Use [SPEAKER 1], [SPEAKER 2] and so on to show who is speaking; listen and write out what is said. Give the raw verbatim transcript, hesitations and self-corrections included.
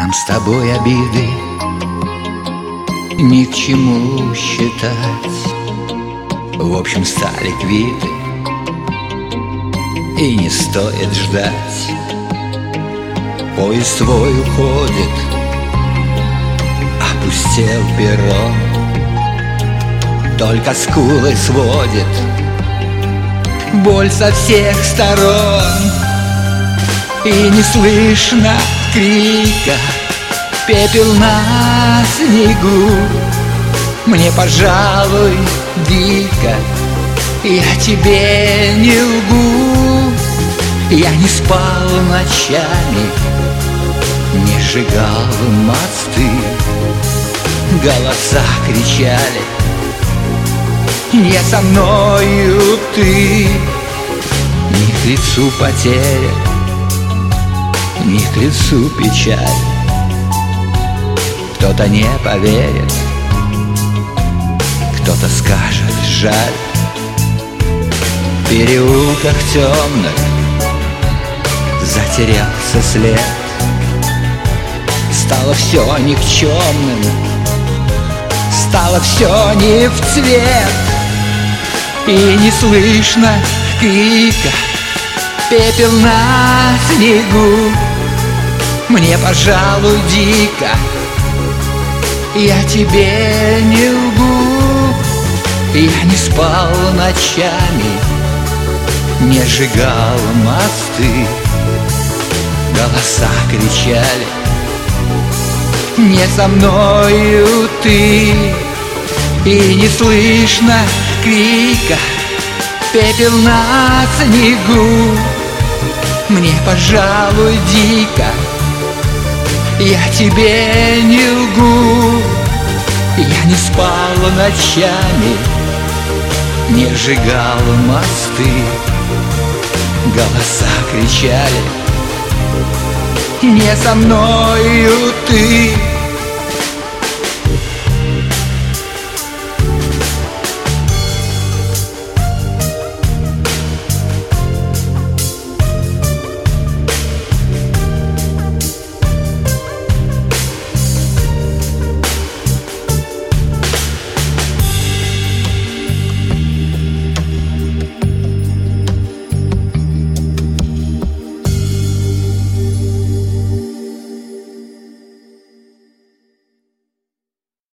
[SPEAKER 1] Нам с тобой обиды ни к чему считать. В общем, стали квиты, и не стоит ждать. Поезд твой уходит, опустел перрон, только скулы сводит боль со всех сторон. И не слышно крика, пепел на снегу. Мне, пожалуй, дико, я тебе не лгу. Я не спал ночами, не сжигал мосты. Голоса кричали: не со мною ты. Не к лицу потеря, не к лицу печаль. Кто-то не поверит, кто-то скажет жаль. В переулках темных затерялся след. Стало все никчемным, стало все не в цвет. И не слышно крика, пепел на снегу. Мне, пожалуй, дико, я тебе не лгу. Я не спал ночами, не сжигал мосты. Голоса кричали: не со мною ты. И не слышно крика, пепел на снегу. Мне, пожалуй, дико, я тебе не лгу. Я не спал ночами, не сжигал мосты. Голоса кричали: не со мною ты.